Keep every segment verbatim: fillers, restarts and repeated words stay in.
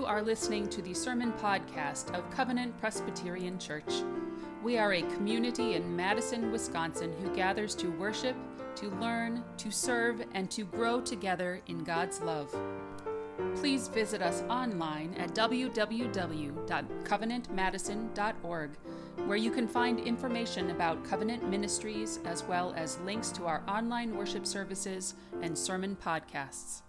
are listening to the sermon podcast of Covenant Presbyterian Church. We are a community in Madison, Wisconsin who gathers to worship, to learn, to serve, and to grow together in God's love. Please visit us online at w w w dot covenant madison dot org, where you can find information about Covenant Ministries as well as links to our online worship services and sermon podcasts.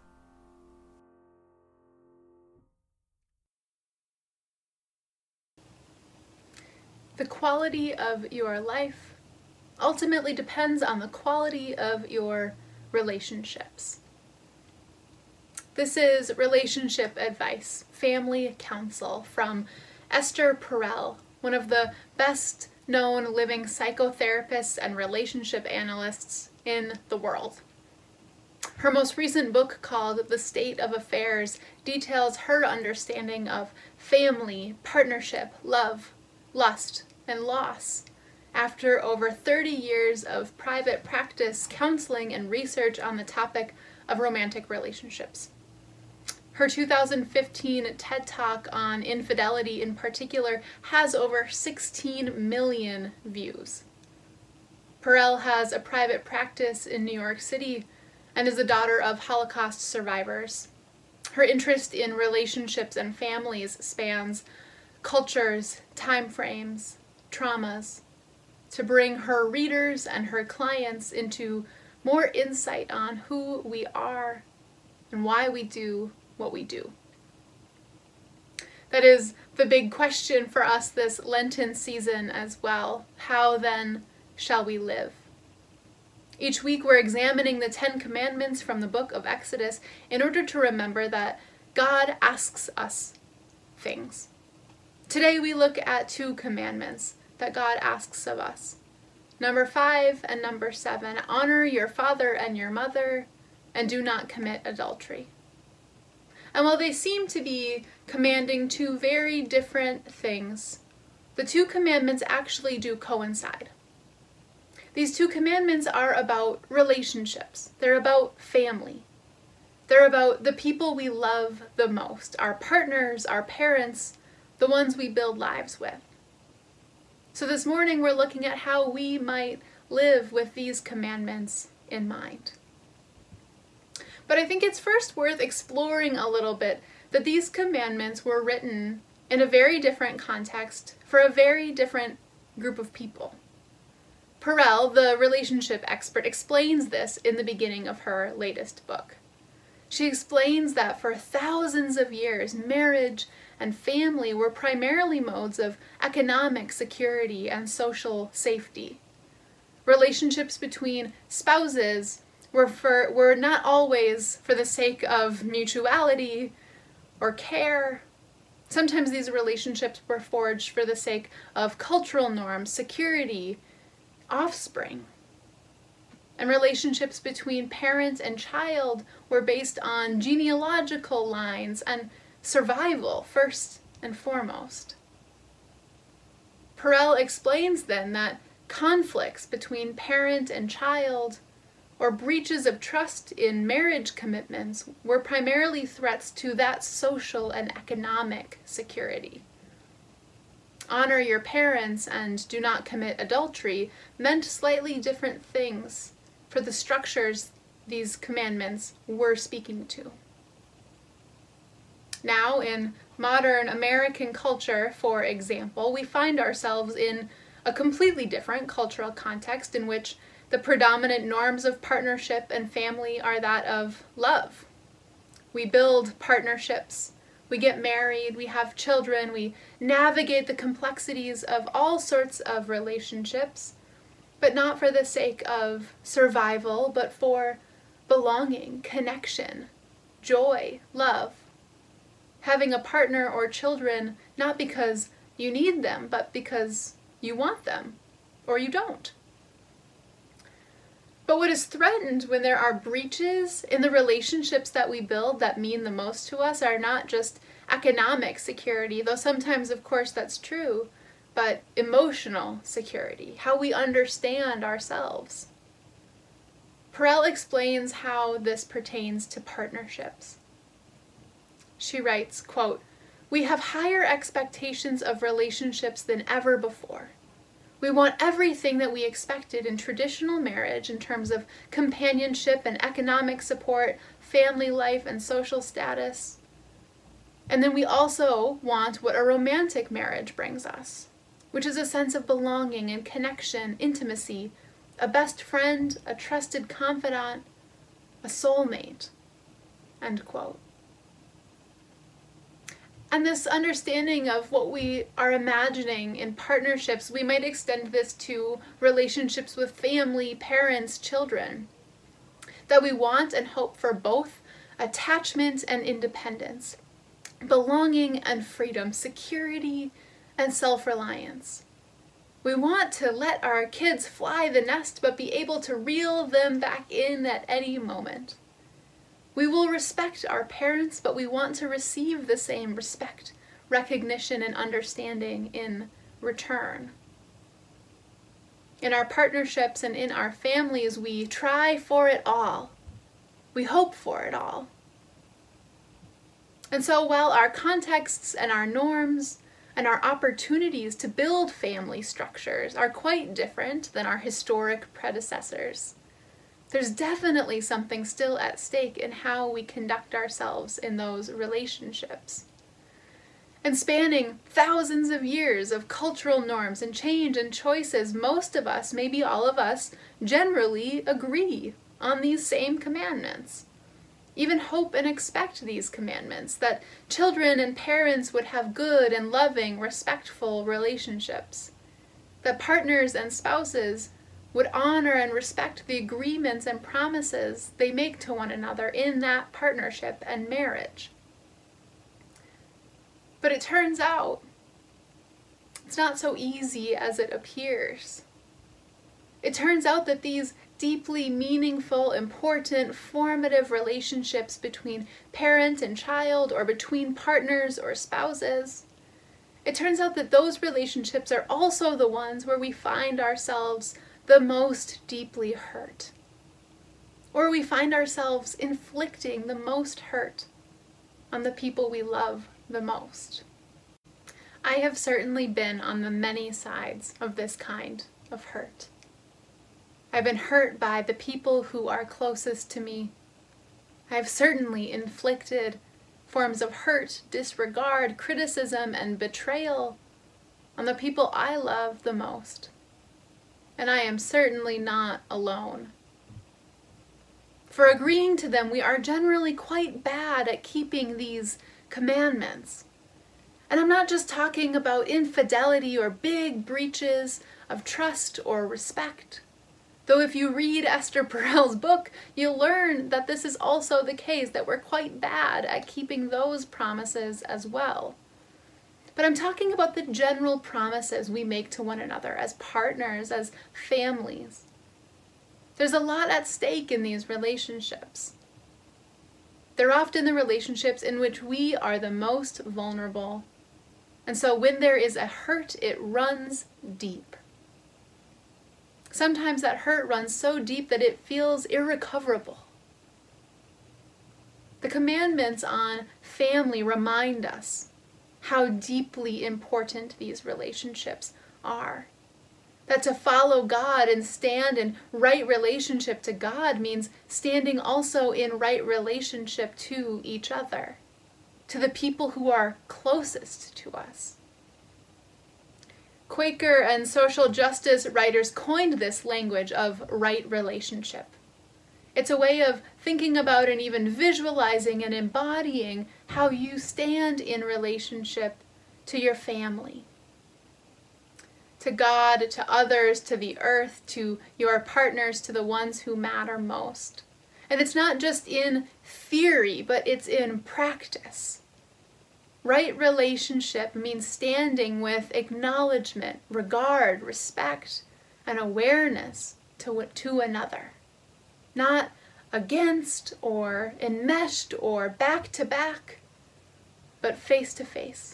The quality of your life ultimately depends on the quality of your relationships. This is relationship advice, family counsel from Esther Perel, one of the best known living psychotherapists and relationship analysts in the world. Her most recent book, called The State of Affairs, details her understanding of family, partnership, love, lust, and loss after over thirty years of private practice, counseling, and research on the topic of romantic relationships. Her two thousand fifteen TED Talk on infidelity in particular has over sixteen million views. Perel has a private practice in New York City and is the daughter of Holocaust survivors. Her interest in relationships and families spans cultures, time frames, traumas, to bring her readers and her clients into more insight on who we are and why we do what we do. That is the big question for us this Lenten season as well. How then shall we live? Each week we're examining the Ten Commandments from the book of Exodus in order to remember that God asks us things. Today we look at two commandments that God asks of us. Number five and number seven, honor your father and your mother, and do not commit adultery. And while they seem to be commanding two very different things, the two commandments actually do coincide. These two commandments are about relationships. They're about family. They're about the people we love the most, our partners, our parents, the ones we build lives with. So this morning we're looking at how we might live with these commandments in mind. But I think it's first worth exploring a little bit that these commandments were written in a very different context for a very different group of people. Perel, the relationship expert, explains this in the beginning of her latest book. She explains that for thousands of years, marriage and family were primarily modes of economic security and social safety. Relationships between spouses were for were not always for the sake of mutuality or care. Sometimes these relationships were forged for the sake of cultural norms, security, offspring. And relationships between parent and child were based on genealogical lines and survival first and foremost. Perel explains then that conflicts between parent and child or breaches of trust in marriage commitments were primarily threats to that social and economic security. Honor your parents and do not commit adultery meant slightly different things for the structures these commandments were speaking to. Now, in modern American culture, for example, we find ourselves in a completely different cultural context in which the predominant norms of partnership and family are that of love. We build partnerships, we get married, we have children, we navigate the complexities of all sorts of relationships, but not for the sake of survival, but for belonging, connection, joy, love. Having a partner or children not because you need them, but because you want them, or you don't. But what is threatened when there are breaches in the relationships that we build that mean the most to us are not just economic security, though sometimes, of course, that's true, but emotional security, how we understand ourselves. Perel explains how this pertains to partnerships. She writes, quote, We have higher expectations of relationships than ever before. We want everything that we expected in traditional marriage in terms of companionship and economic support, family life and social status. And then we also want what a romantic marriage brings us, which is a sense of belonging and connection, intimacy, a best friend, a trusted confidant, a soulmate, end quote. And this understanding of what we are imagining in partnerships, we might extend this to relationships with family, parents, children. That we want and hope for both attachment and independence, belonging and freedom, security and self-reliance. We want to let our kids fly the nest, but be able to reel them back in at any moment. We will respect our parents, but we want to receive the same respect, recognition, and understanding in return. In our partnerships and in our families, we try for it all. We hope for it all. And so while our contexts and our norms and our opportunities to build family structures are quite different than our historic predecessors, there's definitely something still at stake in how we conduct ourselves in those relationships. And spanning thousands of years of cultural norms and change and choices, most of us, maybe all of us, generally agree on these same commandments. Even hope and expect these commandments, that children and parents would have good and loving, respectful relationships, that partners and spouses would honor and respect the agreements and promises they make to one another in that partnership and marriage. But it turns out it's not so easy as it appears. It turns out that these deeply meaningful, important, formative relationships between parent and child, or between partners or spouses, it turns out that those relationships are also the ones where we find ourselves the most deeply hurt, or we find ourselves inflicting the most hurt on the people we love the most. I have certainly been on the many sides of this kind of hurt. I've been hurt by the people who are closest to me. I've certainly inflicted forms of hurt, disregard, criticism, and betrayal on the people I love the most. And I am certainly not alone. For agreeing to them, we are generally quite bad at keeping these commandments. And I'm not just talking about infidelity or big breaches of trust or respect. Though if you read Esther Perel's book, you'll learn that this is also the case, that we're quite bad at keeping those promises as well. But I'm talking about the general promises we make to one another as partners, as families. There's a lot at stake in these relationships. They're often the relationships in which we are the most vulnerable. And so when there is a hurt, it runs deep. Sometimes that hurt runs so deep that it feels irrecoverable. The commandments on family remind us how deeply important these relationships are. That to follow God and stand in right relationship to God means standing also in right relationship to each other, to the people who are closest to us. Quaker and social justice writers coined this language of right relationship. It's a way of thinking about and even visualizing and embodying how you stand in relationship to your family, to God, to others, to the earth, to your partners, to the ones who matter most. And it's not just in theory, but it's in practice. Right relationship means standing with acknowledgement, regard, respect, and awareness to, to another. Not against or enmeshed or back to back, but face to face.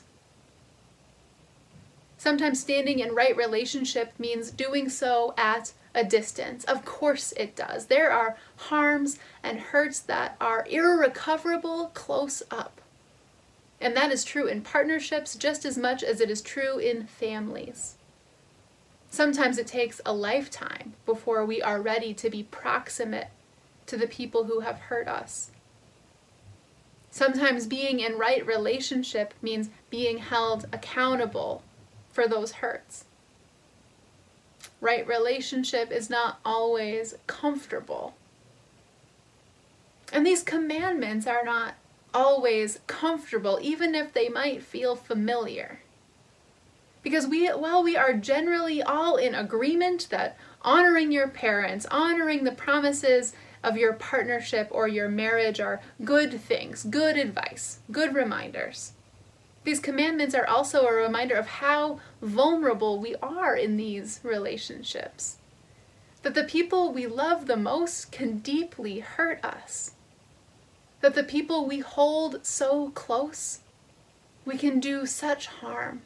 Sometimes standing in right relationship means doing so at a distance. Of course it does. There are harms and hurts that are irrecoverable close up. And that is true in partnerships just as much as it is true in families. Sometimes it takes a lifetime before we are ready to be proximate to the people who have hurt us. Sometimes being in right relationship means being held accountable for those hurts. Right relationship is not always comfortable. And these commandments are not always comfortable, even if they might feel familiar. Because we, while we are generally all in agreement that honoring your parents, honoring the promises of your partnership or your marriage are good things, good advice, good reminders, these commandments are also a reminder of how vulnerable we are in these relationships. That the people we love the most can deeply hurt us. That the people we hold so close, we can do such harm.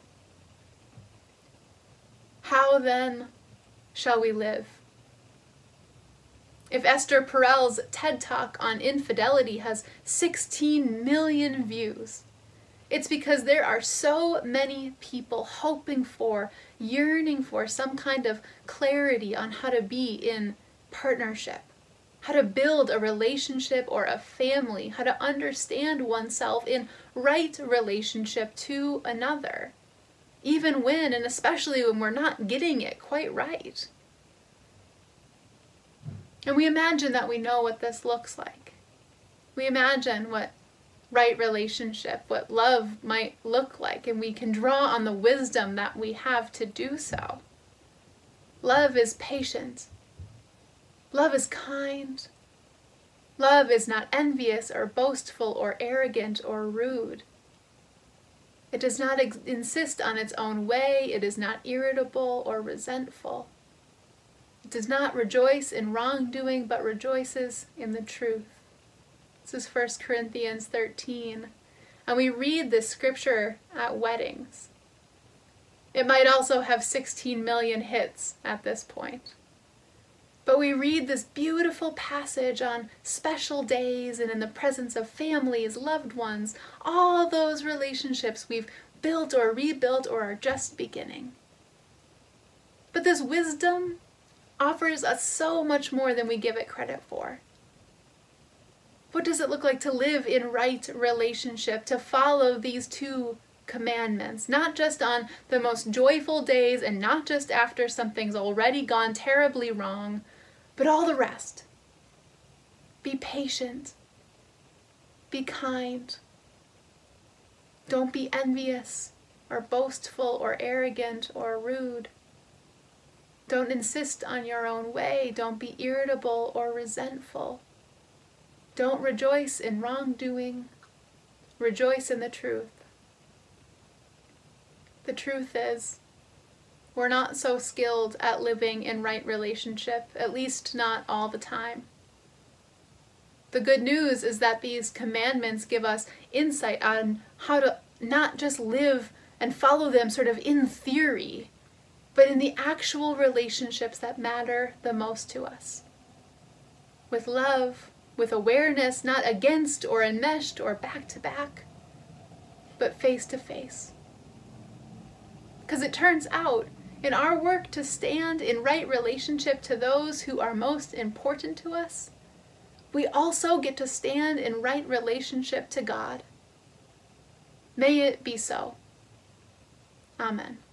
How then shall we live? If Esther Perel's TED Talk on infidelity has sixteen million views, it's because there are so many people hoping for, yearning for some kind of clarity on how to be in partnership, how to build a relationship or a family, how to understand oneself in right relationship to another, even when and especially when we're not getting it quite right. And we imagine that we know what this looks like. We imagine what right relationship, what love might look like, and we can draw on the wisdom that we have to do so. Love is patient. Love is kind. Love is not envious or boastful or arrogant or rude. It does not ex- insist on its own way. It is not irritable or resentful. It does not rejoice in wrongdoing, but rejoices in the truth. This is First Corinthians thirteen. And we read this scripture at weddings. It might also have sixteen million hits at this point. But we read this beautiful passage on special days and in the presence of families, loved ones, all those relationships we've built or rebuilt or are just beginning. But this wisdom offers us so much more than we give it credit for. What does it look like to live in right relationship, to follow these two commandments, not just on the most joyful days and not just after something's already gone terribly wrong, but all the rest? Be patient. Be kind. Don't be envious or boastful or arrogant or rude. Don't insist on your own way. Don't be irritable or resentful. Don't rejoice in wrongdoing. Rejoice in the truth. The truth is, we're not so skilled at living in right relationship, at least not all the time. The good news is that these commandments give us insight on how to not just live and follow them sort of in theory, but in the actual relationships that matter the most to us. With love, with awareness, not against or enmeshed or back to back, but face to face. Because it turns out, in our work to stand in right relationship to those who are most important to us, we also get to stand in right relationship to God. May it be so. Amen.